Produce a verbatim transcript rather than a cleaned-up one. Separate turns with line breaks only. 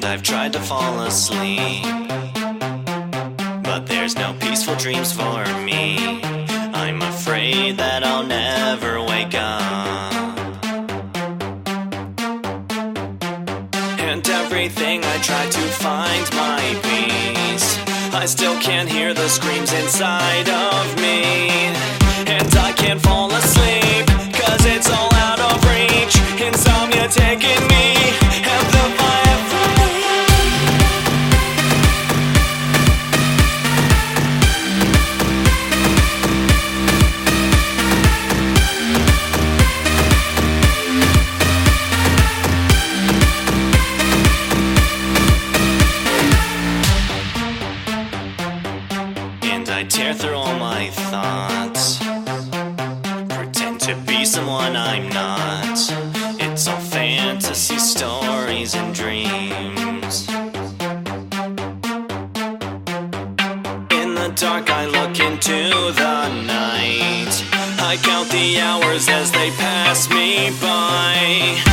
And I've tried to fall asleep, but there's no peaceful dreams for me. I'm afraid that I'll never wake up. And everything I try to find my peace, I still can't hear the screams inside of me. And I can't fall asleep, cause it's all out of reach. Insomnia taking me, amplify every. And I tear through all my thoughts, pretend to be someone I'm not. It's all fantasy stories and dreams. In the dark I look into the night, I count the hours as they pass me by.